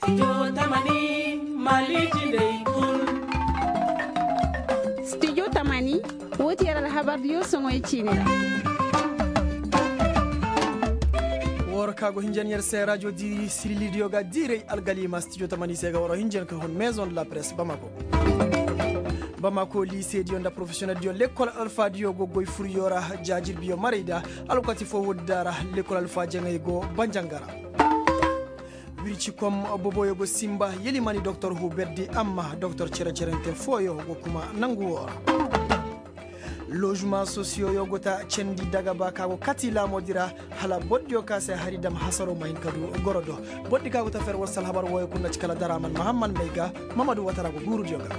Studio Tamani woti yara habar yo songo yicine kago hinjanyer se radio di sirilidio ga dire algalima studio Tamani sega woro hinjen ka hon maison de la presse Bamako lycée dionda professionnel dio l'école Alpha dio go goy furiyora jajir bio marida alukati fo woddara l'école Alpha jengay go banjangara wirci kom boboyo go simba yeli mani docteur hu beddi amma docteur cerente foyo go kuma nangu logement sociaux yogota cendi daga baka ko katila modira hala boddio kase haridam hasaro main kadu gorodo boddi ka ko tafer warsal habar woy kunna cikala daraman muhammad meiga mamadou watara ko guru joga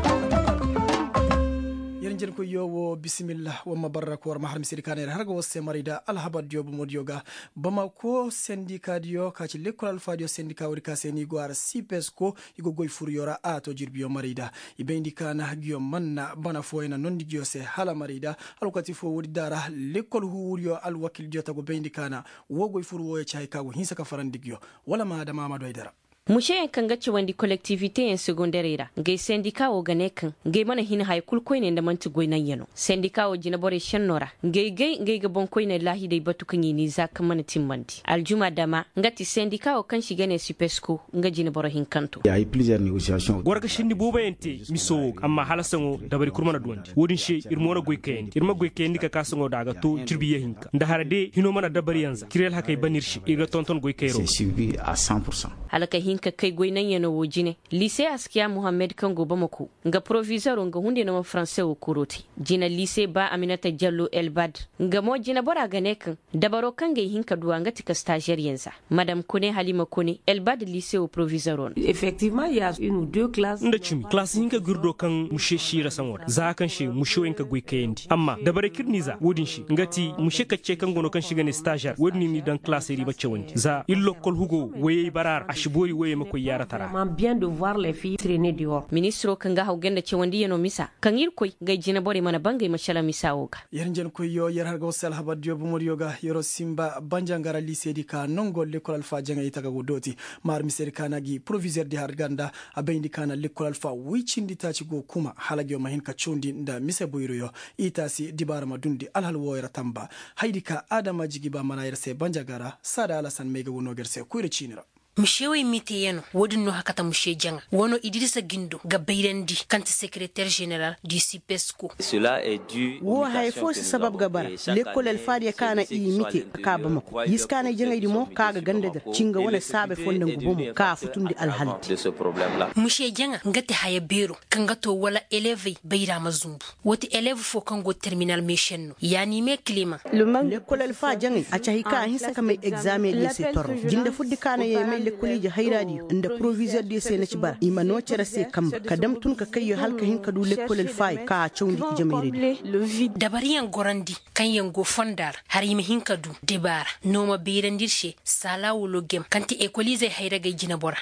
yenjen ko yowo bismillah wa mabarak war mahram sirikane hargo wosse marida al habad diobo modioga Bamako syndicat dio ka ci l'école Alpha dio syndicat wori ka seni goara sipesco igo goy furiyora ato jirbio marida ibendi kana gio manna bana foyna nondi gio se hala marida alukati fo wodi dara l'école huurio al wakil dio tago bendi kana wo goy furwo e chay kago hinsa ka farandi gio wala ma da mama doydara mushe kan gaci wandi collectivité en secondaire ra ngai syndicat o gane kan ngai mana hin hay kulkoy ne da manti goynan yano syndicat o jina bore shannora ngai ga bon koy ne lahi dai batu kan ni zaka mana timmandi aljuma dama ngati syndicat o kan shigane supesco nga jina bore hin kanto ya yi plusieurs négociations gorga shindi boba ente miso amma halasango da bari kurmana duwandi wodin she irmona goy kayndi irma goy kayndi ka kasango daga to jirbiye hinka nda harade hino mana da bari yanza kirel hakay banirshi iga tonton goy kayro c'est suivi à 100%. halaka hinka kai goynan yano wojine lycée askiya Muhammad Kango Bamako nga proviseur nga hunde no français o kuroti jina lycée ba Aminata Diallo Elbad nga mo jina bora gane kan dabaro kanga hinka duwa nga tika stagiaire yenza madame Kone Halima Kone Elbad lycée o proviseur effectivement il y a une ou deux classes nda chimi classe hinka gurdo kan mushe shira sanwara za kan she mushe wenka goy kayndi amma dabare kirniza wodin shi ngati mushe kacce kan gono kan shigane stagiaire wodni ni dan classe ri bacce wonti za illo kol hugo waye barar ashibori waye mako yara tara bien de voir les filles traîner dehors ministro kan ga hawgenda ce wandi yano misa kan irkoy ga jina bore mana bangai mashala misa oga yerjen ko yo yer hargo sel habadjo bu mod yoga yoro simba banjangara lycée di ka nongo l'école Alpha janga itaga wodoti mar miseri kanagi proviseur di harganda abendi kana l'école Alpha wichindi taci go kuma halagyo mahin ka chondi nda mise boyro yo itasi dibara madundi alhal woyra tamba haidika adama jigiba mana yerse banjagara sada alasan mega wono gerse kuyre chinira Mshewe imite yano wodin no hakata mushe janga wono Idrissa Gindo ga bayrandi kanti secrétaire général du CIPESCO. Cela est dû wo hay fo sabab gabara l'école Alpha ya kana imite ka Bamako yiskana janga idimo kaga gandada cinga wona sabe fonda ngubomo ka futundi alhalti de ce problème là. Mushe janga ngati haya bero kangato wala élève bayra mazumbu woti élève fo kango terminal meshenno yani me climat l'école Alpha janga acha hika hisa kama examen lycée toro jinda fuddi kana ye l'école hayradi inda proviseur de sene ci bar imano cere se kam kadam tun ka kayo halka hin kadu l'école Alpha ka chawndi jameeri dabariyan gorandi kan yango fondar har yimi hin kadu debara noma birandirshe sala wolo gem kanti école zai hayra ga jina bora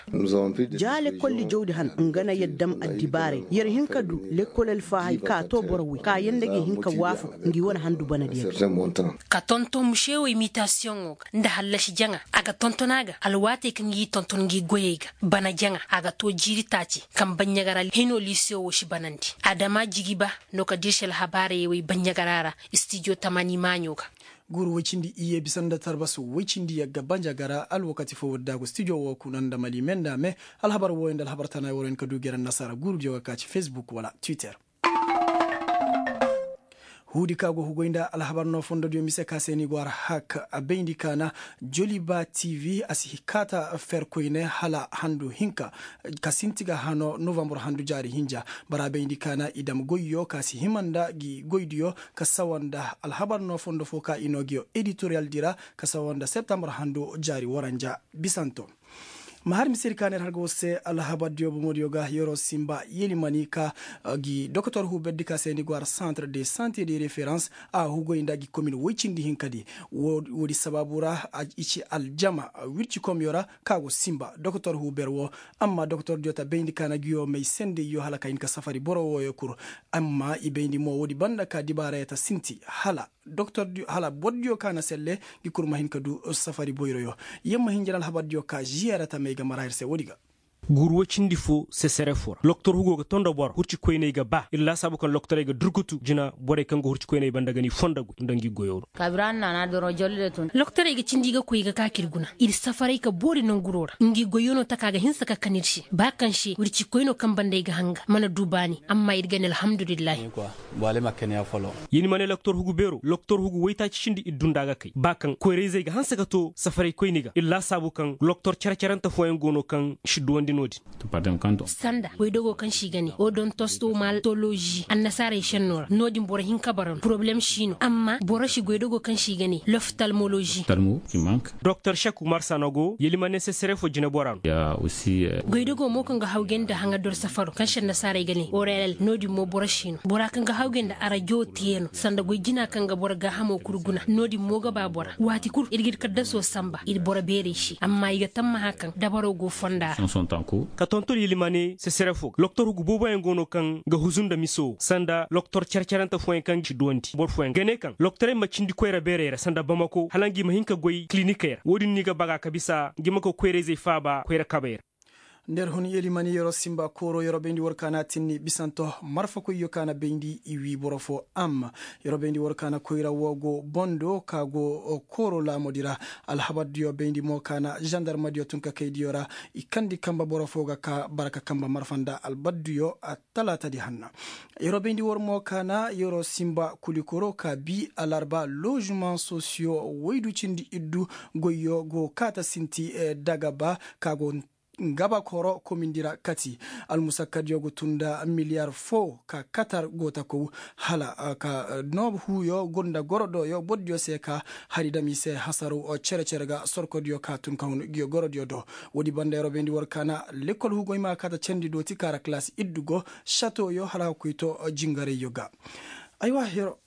ja l'école jawdi han ngana yaddam addibare yer hin kadu l'école Alpha hay ka to borwi ka yandage hin ka wafu ngi wona handu bana dia ka tonton mushewo imitation nda halashi janga aga tontonaga alwate kan yi tonton gi goyega bana janga aga to jiri taci kan banyagara hino liseo wo shi banandi adama jigiba no ka dirshel habare wi banyagarara studio Tamani manyoka guru wicindi iye bisanda tarbasu wicindi yagga banjagara al wakati fo waddago studio wo kunanda mali menda me al habar wo endal habar tanay woren ka dugera nasara guru joga ka ci Facebook wala Twitter hudi kago hugoinda alhabarno fondo dio mise kaseni gwar hak abendi kana Joliba TV asihikata ferkoine hala handu hinka kasintiga hano November handu jari hinja bara bendi kana idam goyo kasi himanda gi goydio kasawanda alhabarno fondo foka inogio editorial dira kasawanda September handu jari waranja bisanto mahar misiri kaner hargo se alhaba diobo modioga yoro simba yeli manika gi docteur hu beddika seni gwar centre de santé de référence a hugo indagi commune wochindi hinkadi wodi sababura ichi aljama wirchi komyora kago simba docteur hu berwo amma docteur diota bendi kana giyo may sende yo halaka inka safari boro wo yokur amma ibendi mo wodi banda ka dibara eta sinti hala docteur hala boddio kana selle gi kurma hinkadu safari boyro yo yemma hinjal habadio ka jiarata mega marayse wodiga gurwo cindi fo se sere for docteur hugo ga tonda bor hurci koyne ga ba illa sabu kan docteur ga durgutu jina bore kan go hurci koyne banda gani fondagu ndangi goyoro kabran na doro jolle ton docteur ga cindi ga koy ga kakirguna il safarai ka bori non gurora ngi goyono takaga hinsa ka kanirshi ba kan shi hurci koyno kan banda ga hanga mana dubani amma irgan alhamdulillah quoi wale makene ya folo yini mane docteur hugo bero docteur hugo wayta ci cindi idunda ga kai ba kan koyreze ga hansa ka to safarai koyne ga illa sabu kan docteur charcaranta foyen gono kan shiddu wandi nodi to padem kanto sanda way dogo kan shi gani odontologie annasare shenor nodi bora hin kabaron problem shino amma bora shi goy dogo kan shi gani l'ophtalmologie talmo qui manque docteur Chakou Marsanogo yelima nécessaire fo jina boran ya aussi goy dogo mo kan ga hawgenda hanga dor safaro kan shen nasare gani orel nodi mo bora shino bora kan ga hawgenda arajo tieno sanda goy jina kan ga bora ga hamo kurguna nodi mo ga ba bora wati kur irgir kadda so samba ir bora bere shi amma iga tamma hakan dabaro go fonda son tanko ka tontor yilimane se serefo docteur hugo bobo en gono kan ga huzunda miso sanda docteur charcharanta foen kan ci donti bor foen gene kan docteur ma cindi koyra berera sanda bamako halangi mahinka goy clinique wodi ni ga baga kabisa gimako koyreze faba koyra kaber nder hon yelimani yoro simba koro yoro bendi workana tinni bisanto marfa ko yokana bendi iwi borofo am yoro bendi workana koyra wogo bondo kago koro la modira alhabadiyo bendi mokana gendarme dio tunka keydiyora ikandi kamba borofo ga ka baraka kamba marfanda albadiyo atalata di hanna yoro bendi wor mokana yoro simba kulikoro ka bi alarba logement sociaux waydu cindi iddu goyo go kata sinti dagaba kago ngaba koro komindira kati almusakad yogo tunda miliyar fo ka katar gota ko hala ka nob huyo gonda gorodo yo boddio seka harida mi se hasaru o cerega sorkodio ka tun kan gio gorodio do wodi bandero bendi workana lekol hugo ma kata cendi do tikara class iddugo chateau yo hala kuito jingare yoga aywa hero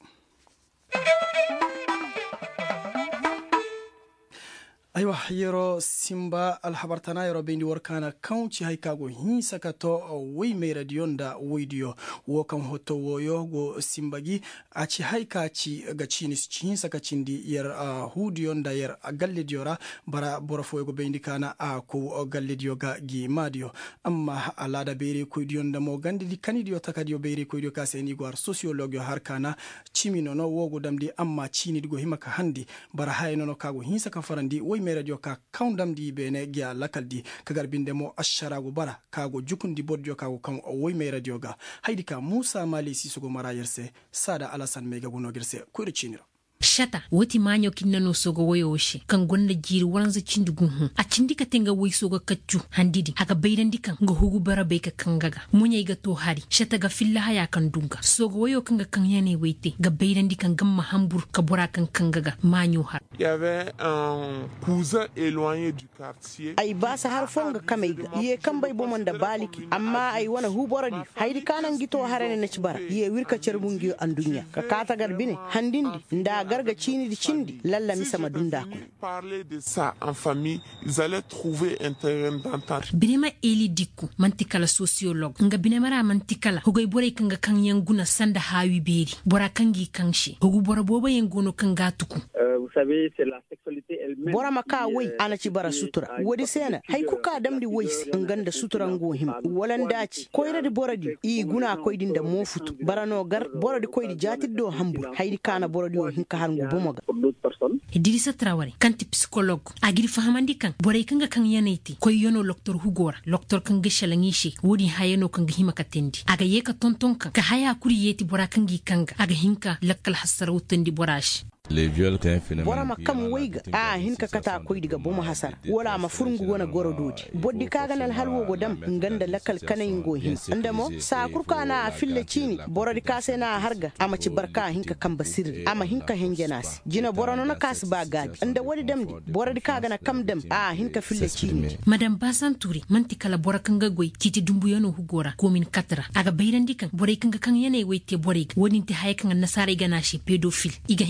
aywa yero simba alhabartana yero bendi workana kaunci haikago hinsakato wey me radionda weydiyo wo kan hoto woyo go simbagi aci haikaci ga cinis hinsaka cindi yer hudiyonda yer gallediora bara borofo go bendi kana ko gallediyo ga gi madio amma alada bere ko diyonda mo gandidi kanidiyo takadiyo bere ko diyo kaseni go sociologue harkana cimino no wogo damdi amma cini go himaka handi bara hayno no kago hinsaka farandi me radio ka kaundam di bene gya lakaldi kagar binde mo asharago bara kago jukundi bodjo kago kan woy me radio ga haydi ka Musa Mali Sisugo marayerse sada Alasan mega gono gerse ko rechiniro shata woti manyo kinnano sogo woyoshi kan gonda jiri waranza cindugun hu a cindika tenga woy sogo kaccu handidi haka baydandi kan ga hugu bara be ka kangaga munya ga to hari shata ga filla haya kan dunga sogo woyo kan ga kan yane weyte ga baydandi kan gamma hambur ka bora kan kangaga manyo har il y avait un cousin éloigné du quartier ay basa har fonga kamaiga ye kambay bomonda baliki amma ay wana hu boradi haydi kanan gito harane na cibara ye wirka cerbungi andunya ka kata garbine handindi nda garga cini di cindi lalla mi sama dunda ko parler de ça en famille ils allaient trouver un terrain d'entente binema eli dikku mantikala sociologue nga binemara mantikala hogoy bore kanga kan yanguna sanda hawi beri bora kangi kanshi hogu bora boba yangono kanga tuku vous savez c'est la sexualité elle-même bora maka wai ana ci bara sutura wodi sena hay kuka damdi wais nganda sutura ngohim walan daci koyre di boradi i guna koydin da mofutu barano gar boradi koydi jatiddo hambu haydi kana boradi o hinka hangu bomoga Idrissa Traoré kanti psychologue agiri fahamandi kan boray kanga kan yanayti koy yono docteur Hugora docteur kan gishalangishi wodi hayano kan hima katendi aga yeka tonton kan ka haya kuri yeti bora kangi kanga aga hinka lakkal hasarawtandi borash les viols c'est un phénomène bora makam wayga hinka kata koy diga bomo hasara wala ma furungu wona gorododi boddi kaga nal halwo godam nganda lakal kanayin go hin andamo sa kurka na fille cini bora di kase na harga ama ci barka hinka kamba sirri ama hinka hengenas jina bora no kas ba gabi anda wadi damdi bora di kaga na kam dem hinka fille cini madame Basantouri manti kala bora kanga goy kiti dumbu yono Hugora komin katra aga bayrandi kan bora kanga kan yene wete bora woni ti hay kan nasare ganashi pedophile iga hinka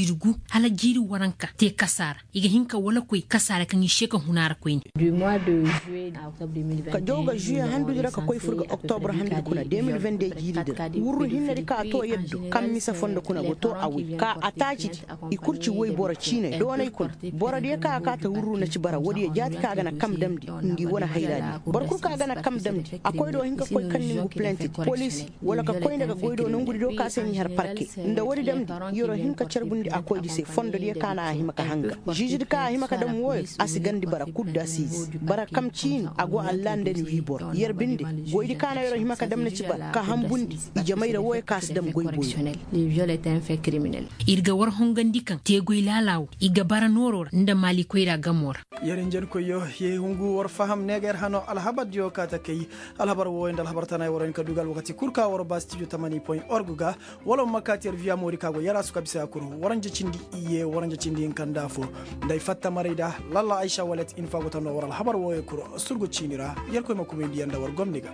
jirigu hala jiri waranka te kasara iga hinka wala koy kasara kan yisheka hunara koy du mois de juillet à octobre 2022 ka joga juillet handu dira ka koy furga octobre handu kuna 2022 jiri wurru hinne ka to yeddo kam misa fondo kuna go to awi ka ataci ikurci woy bora chine do nay kun bora de ka ta wurru na ci bara wodi jati ka gana kam damdi ngi wona hayrani barkur ka gana kam damdi akoy do hinka koy kanningu plainte police wala ka koy daga goydo nangudi do ka seni har parke nda wodi damdi yoro hinka cerbundi akoy dise fondo de kana himaka hanga jiji ka himaka dam woy asigandi bara kudda sis bara kam chin ago allande ni wibor yerbinde goydi kana yoro himaka dam na ci bara ka hambundi jamayra woy kas dam goy boy les viols est un fait criminel irga war hongandi kan te goy lalaw iga bara noror nda mali koyra gamor yaren jen ko yo ye hungu war faham neger hano alhabad yo kata kay alhabar wo ndal habar tanay woren ka dugal wakati kurka woro ba studio 80.org ga wala makati via mori kago yara su kabisa kuru waranje cindi iye waranje cindi kanda fo nday fatta marida lalla aisha walet infa go tan wara alhabar wo kuru surgo cinira yel ko makko be ndiyanda war gomniga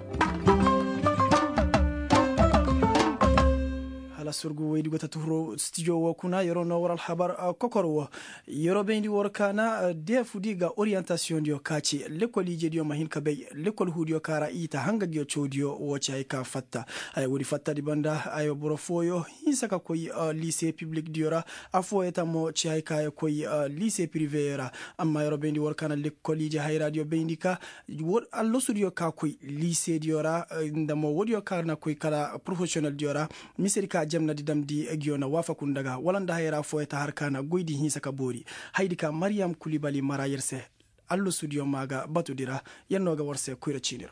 la surgu waydi gota turo studio wo kuna yoro no waral habar kokoro yoro bendi wor kana defu diga orientation dio kaci l'école ije dio mahin ka bay l'école hudio kara ita hanga dio chodio wo chay ka fatta ay wori fatta di banda ay boro foyo hisaka koy lycée public diora afo etamo chay ka koy lycée privé ra amma yoro bendi wor kana l'école ije hay radio bendi ka wor allo studio ka koy lycée diora ndamo wodio karna koy kala professionnel diora miseri ka jamna di damdi egiona wafa kundaga walanda hayra foeta harkana goydi hisaka bori haydi ka Mariam Kulibali mara yerse allo studio maga batudira yennoga warse kuyra cinira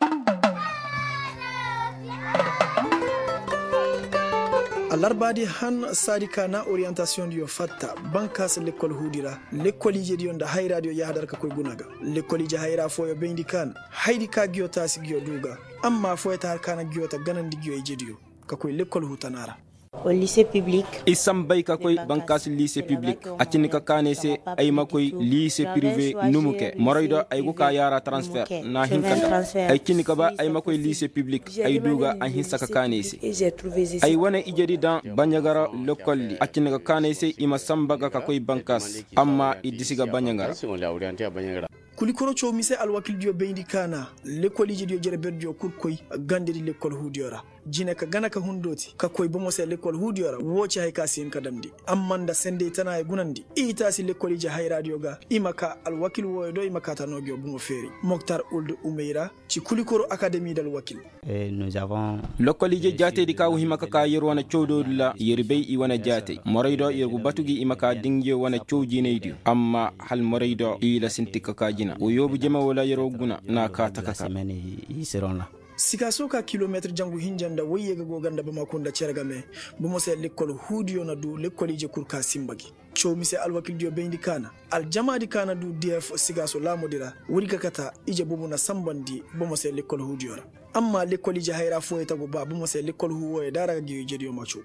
alarbadi han sadika na orientation dio fatta bankas l'école hudira l'école ije dio nda hayra dio yahdar ka koy gunaga l'école ije hayra foyo bendi kan haydi ka giota sigio duga amma foeta harkana giota ganandi gio ije dio ka koy l'école hutanara au lycée public isam bay ka koy bankas lycée public atini ka kanese ay makoy lycée privé numuke moroydo ay go ka yara transfert na hinkanda ay kini ka ba ay makoy lycée public ay duga an hinsa ka kanese ay wona ijedi dan banyagara lokoli atini ka kanese ima sambaga ka koy bankas amma idisiga banyagara kulikoro cho mise alwakil dio bendi kana l'école ije dio jere berdio kurkoy gandedi l'école hudiora jine ka gana ka hundoti ka koy bomo se l'école hudiora woci hay kasin kadamdi amanda sende tana e gunandi itasi l'école ije hay radio ga imaka alwakil wo do imaka tanogio bumo feri Mokhtar Ould Oumeira ci kulikoro académie dal wakil nous avons l'école ije jate di ka himaka ka yerwana chodo la yerbey i wana jate moraydo yergu batugi imaka dingje wana chowji neydi amma hal moraydo ila sintika ka o yobu jema wala yero guna na ka takaka sikaso ka kilometre jangu hinjanda woyega go ganda bama konda cergame bomo se l'école hudio na du l'école ije kurka simbagi chomi se alwakil dio bendi kana al jamadi kana du df sigaso la modira wuri kata ije bobo na sambandi bomo se l'école hudio amma l'école ije hayra foeta go ba bomo se l'école huwo e daraga giyo jedio macho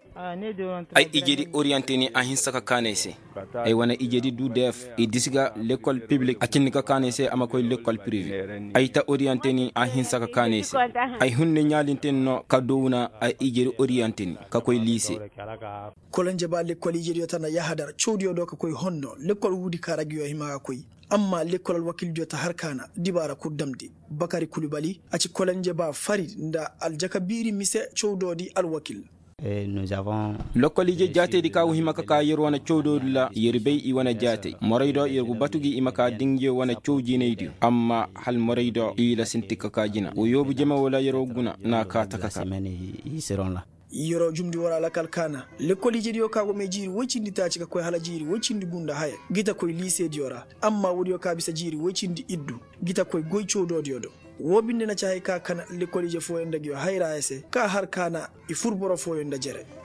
ay ijedi orienté ni ahin saka kanese ay wana ijedi du def e disiga l'école publique akin ka kanese ama koy l'école privée ay ta orienté ni ahin saka kanese ay hunne nyalinten no kadowuna ay ijedi orienté ni ka koy lycée kolanje ba l'école ijedi tana yahadar chowdio do ka koy honno l'école wudi karagiyo hima koy amma l'école wakil dio ta harkana dibara kuddamdi Bakari Kulibali aci kolanje ba Farid nda aljakabiri mise chowdodi alwakil nous avons lokolije jate di ka himaka ka yerwana chodo la yerbey i wana jate moraydo yergu batugi imaka dingje wana chowji neydi amma hal moraydo ila sintika ka jina o yobu jema wala yero guna na ka takaka yoro jumdi wara la kalkana l'école ije dio kago me jiri wocindi taci ka koy hala jiri wocindi gunda haya gita koy lycée diora amma wodi ka bisa jiri wocindi iddu gita koy goy chodo diodo wobinde na chay ka kana l'école ije fo endagi hayra ese ka har kana i furboro fo yonda jere